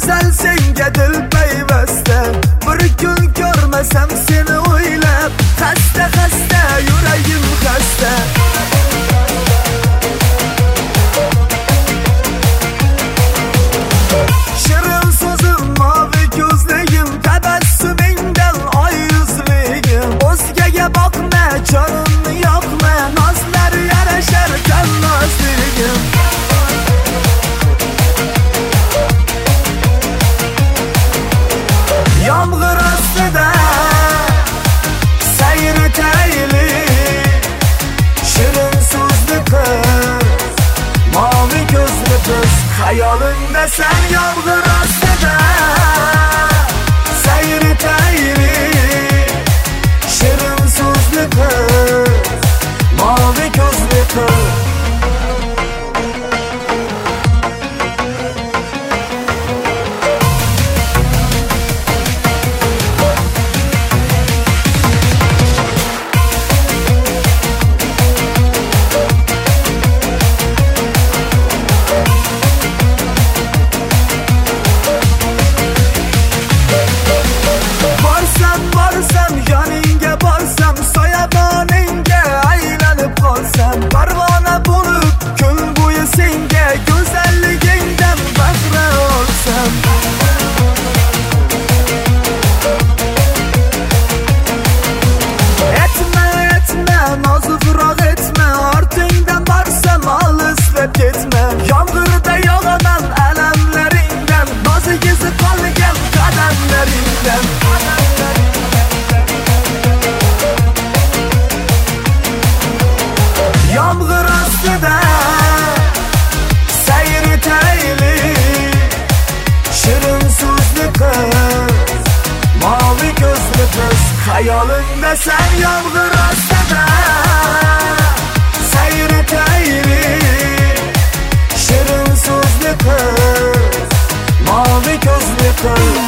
Güzel senga dil payvasta, bir kun ko'rmasam seni o'ylab, xasta xasta yuragim xasta. Shirin so'zim, mavi ko'zligim, tabassumingdan oy yuzligim. O'zgaga boqma, jonimni yoqma, nozlar yarashar tannozligim. Yomg'ir ostida sayr etaylik, shirin so'zli qiz, mavi ko'zli qiz. Xayolingda sen yomg'ir ostida sayr etaylik, shirin so'zli qiz, mavi ko'zli qiz. Borsam yoningga borsam, soyaboningga aylanib qolsam, parvona bo'lib kun bo'yi senga go'zalligingdan bahra olsam. Etma nozifroq etma, ortingdan borsam olislab ketma. Yomg'irda yog'aman alamlaringdan, nozigizi qolgan qadamlaringdan. Yomg'ir ostida sayr etaylik, shirin so'zli qiz, mavi ko'zli qiz. Xayolingda sen yomg'ir ostida sayr etaylik, shirin so'zli qiz, mavi ko'zli qiz.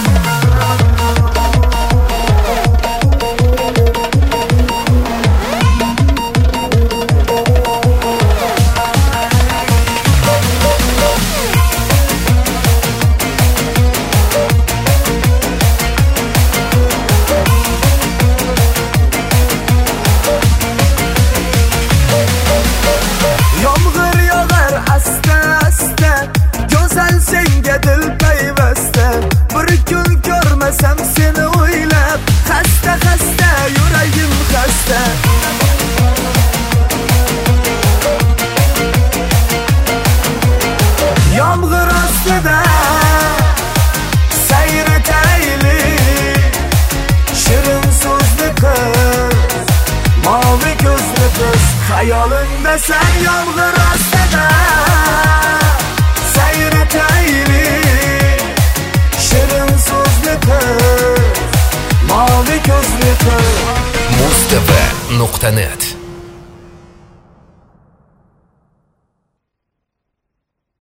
Senga dil payvasta, bir kun ko'rmasam seni o'ylab, xasta xasta yuragim xasta. Yomg'ir ostida sayr etaylik, shirin so'zli qiz, mavi ko'zli qiz. Xayolingda sen yomg'ir ostida sayr etaylik, shirin so'zli qiz, mavi ko'zli qiz. mustv.net